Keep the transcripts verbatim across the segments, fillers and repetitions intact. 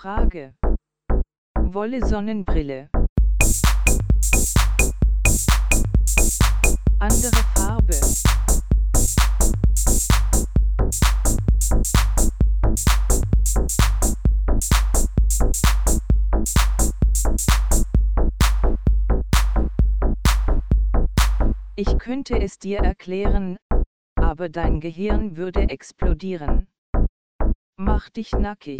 Frage. Wolle Sonnenbrille. Andere Farbe. Ich könnte es dir erklären, aber dein Gehirn würde explodieren. Mach dich nackig.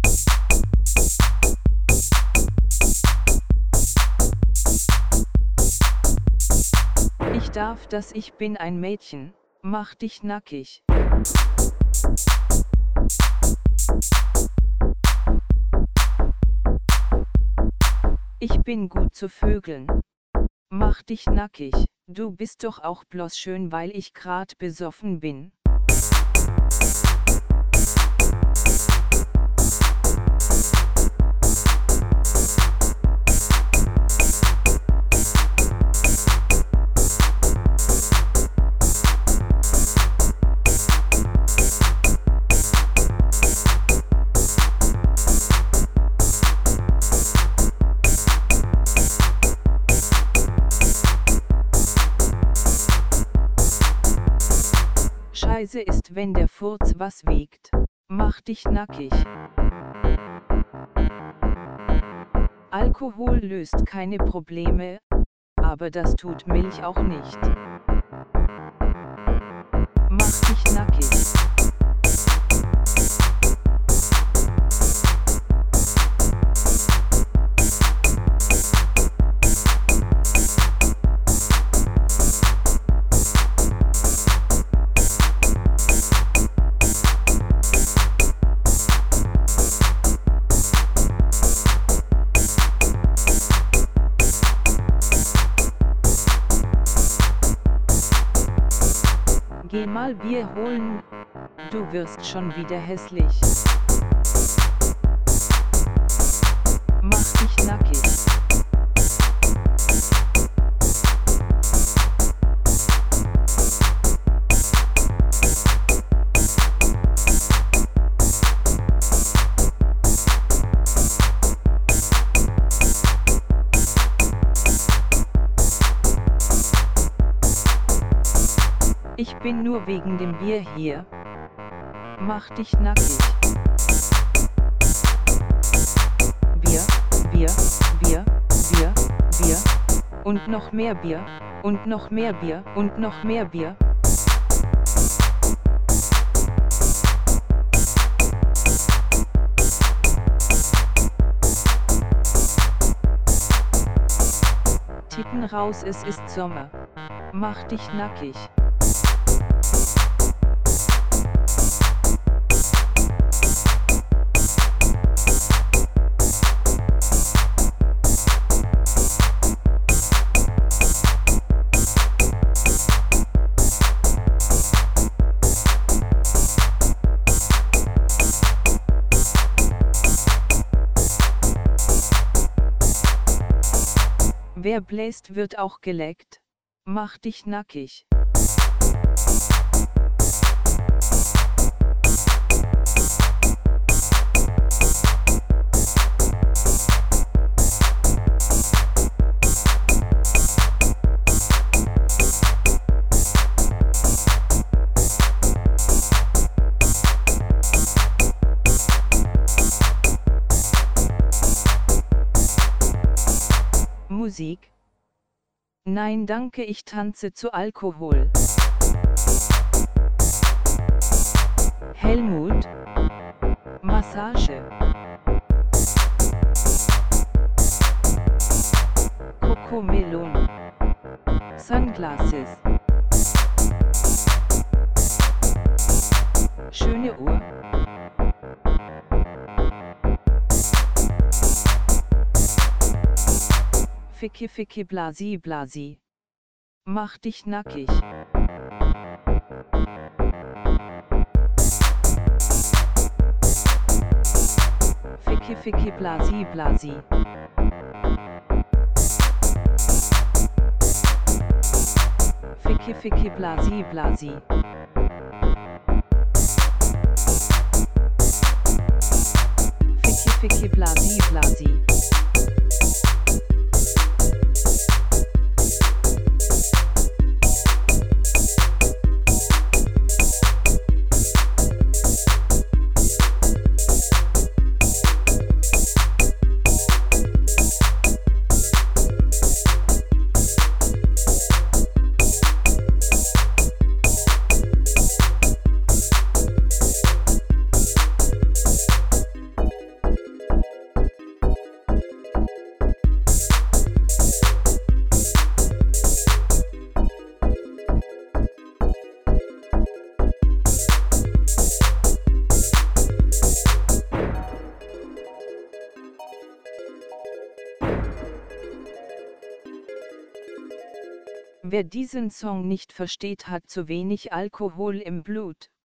Ich darf das, ich bin ein Mädchen. Mach dich nackig. Ich bin gut zu Vögeln. Mach dich nackig. Du bist doch auch bloß schön, weil ich grad besoffen bin. Scheiße ist, wenn der Furz was wiegt. Mach dich nackig. Alkohol löst keine Probleme, aber das tut Milch auch nicht. Mach dich nackig. Geh mal Bier holen, du wirst schon wieder hässlich. Mach dich nackig. Ich bin nur wegen dem Bier hier. Mach dich nackig. Bier, Bier, Bier, Bier, Bier. Und noch mehr Bier, und noch mehr Bier, und noch mehr Bier. Titten raus, es ist Sommer. Mach dich nackig. Wer bläst, wird auch geleckt. Mach dich nackig. Musik? Nein danke, ich tanze zu Alkohol. Helmut? Massage. Cocomelon. Sunglasses. Schöne Uhr. Ficki ficki blasi blasi. Mach dich nackig. Ficki ficki blasi blasi. Ficki ficki blasi blasi. Ficki Ficky Blasi Blasi. Wer diesen Song nicht versteht, hat zu wenig Alkohol im Blut.